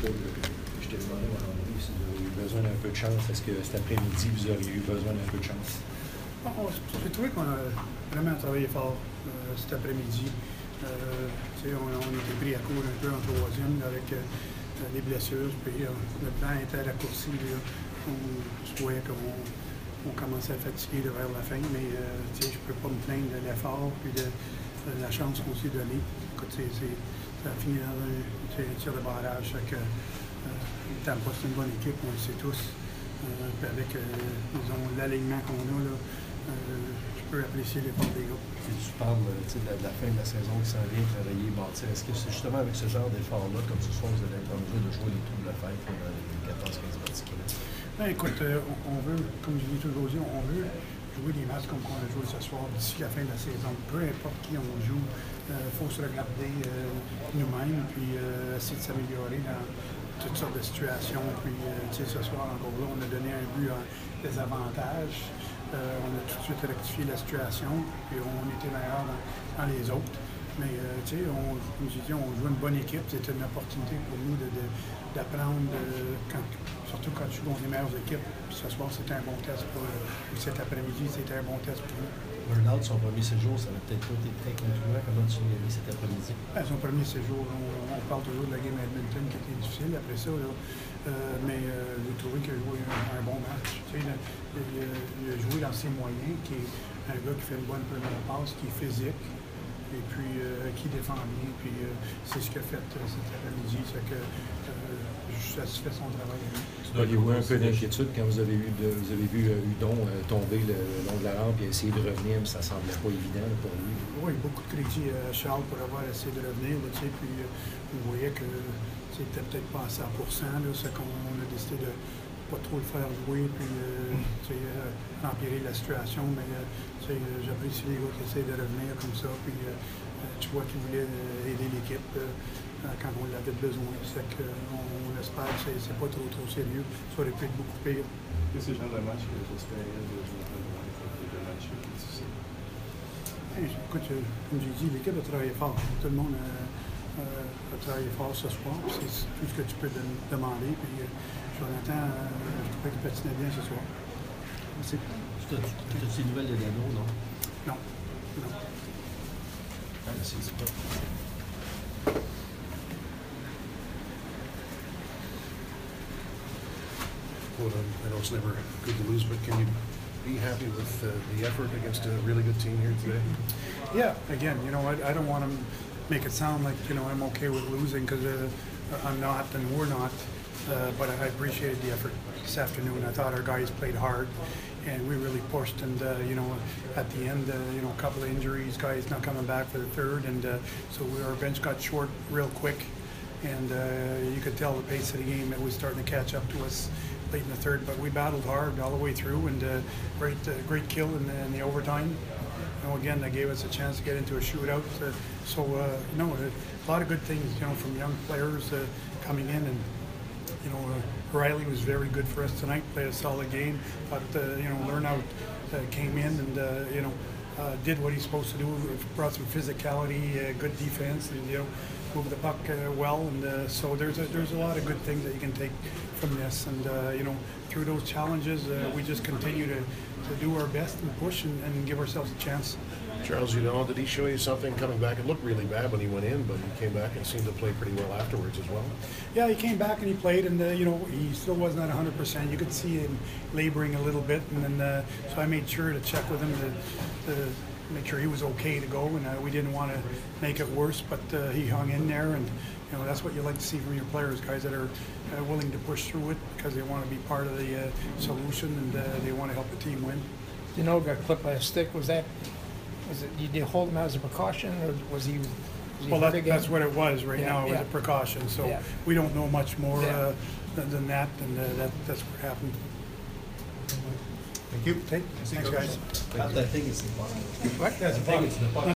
Claude, je t'ai demandé à l'entrée si vous avez eu besoin d'un peu de chance. Est-ce que cet après-midi, vous auriez eu besoin d'un peu de chance? Bon, j'ai trouvé qu'on a vraiment travaillé fort cet après-midi. On était pris à court un peu en troisième avec les blessures. Puis le plan était raccourci. Je voyais qu'on commençait à fatiguer vers la fin, mais je ne peux pas me plaindre de l'effort et de la chance qu'on s'est donnée. Écoute, ça a fini dans un tir de barrage. Tampa, c'est une bonne équipe, on le sait tous. Puis avec l'alignement qu'on a, là, je peux apprécier l'effort des gars. Tu parles de la fin de la saison qui s'en vient, travailler, bâtir. Est-ce que c'est justement avec ce genre d'effort-là, comme ce soir, vous allez être en mesure de jouer les tours de la fête dans les 14-15 parties qu'il y a? Ben, écoute, on veut, comme je dis toujours, on veut jouer des matchs comme on a joué ce soir d'ici la fin de la saison. Peu importe qui on joue, il faut se regarder nous-mêmes puis essayer de s'améliorer dans toutes sortes de situations. Puis, ce soir, encore là, on a donné un but en désavantage. On a tout de suite rectifié la situation, puis on était meilleur dans les autres. Mais, comme je dis, on joue une bonne équipe. C'est une opportunité pour nous d'apprendre, surtout quand tu joues contre les meilleures équipes. Puis ce soir, c'était un bon test pour cet après-midi, c'était un bon test pour nous. Bernard, son premier séjour, ça n'a peut-être pas été très concluant. Comment tu l'as mis cet après-midi? Son premier séjour, on parle toujours de la game à Edmonton qui était difficile après ça. Là. Mais j'ai trouvé qu'il a joué un bon match. Il a joué dans ses moyens, qui est un gars qui fait une bonne première passe, qui est physique, et puis qui défend bien. Puis c'est ce qu'il a fait cet après-midi. C'est que je suis satisfait de son travail. Aviez-vous un peu d'inquiétude quand vous avez vu Hudon tomber le long de la rampe et essayer de revenir, mais ça ne semblait pas évident pour lui? Oui, beaucoup de crédit à Charles pour avoir essayé de revenir. Là, puis on voyait que c'était peut-être pas à 100 %. C'est qu'on a décidé de pas trop le faire jouer puis empirer la situation. Mais j'apprécie les gars qui essayent de revenir comme ça. Puis tu vois qu'ils voulaient aider l'équipe quand on l'avait besoin. C'est qu'on espère que c'est pas trop sérieux. Ça aurait pu être beaucoup pire. C'est le genre de match que j'espérais de jouer le match difficile. Écoute, comme j'ai dit, l'équipe a travaillé fort. Tout le monde a travaillé fort ce soir. C'est tout ce que tu peux demander. Puis Jonathan, je trouvais qu'il patinait bien ce soir. Tu as des nouvelles de Dano, non? Non. Ah, c'est pas. Well, I know it's never good to lose, but can you be happy with the effort against a really good team here today? Yeah, again, I don't want to make it sound like, I'm okay with losing because I'm not and we're not. But I appreciated the effort this afternoon. I thought our guys played hard and we really pushed. And, at the end, a couple of injuries, guys not coming back for the third. And so our bench got short real quick. And you could tell the pace of the game, it was starting to catch up to us late in the third. But we battled hard all the way through and great kill in the overtime. Again, that gave us a chance to get into a shootout. A lot of good things, from young players coming in. And Riley was very good for us tonight, played a solid game. But, Lernout came in and, did what he's supposed to do, brought some physicality, good defense, and, moved the puck well. And so there's a lot of good things that you can take from this. And, through those challenges, we just continue to do our best and push and give ourselves a chance. Charles, did he show you something coming back? It looked really bad when he went in, but he came back and seemed to play pretty well afterwards as well. Yeah, he came back and he played, and he still wasn't at 100%. You could see him laboring a little bit, and then so I made sure to check with him to make sure he was okay to go, and we didn't want to make it worse, but he hung in there, and that's what you like to see from your players, guys that are willing to push through it because they want to be part of the solution and they want to help the team win. Got clipped by a stick. Did you hold him as a precaution, or was he well, that's what it was right now. It was a precaution, so we don't know much more than that, and that's what happened. Thank you. Thanks, guys. I think it's the bottom. What? I think it's the bottom.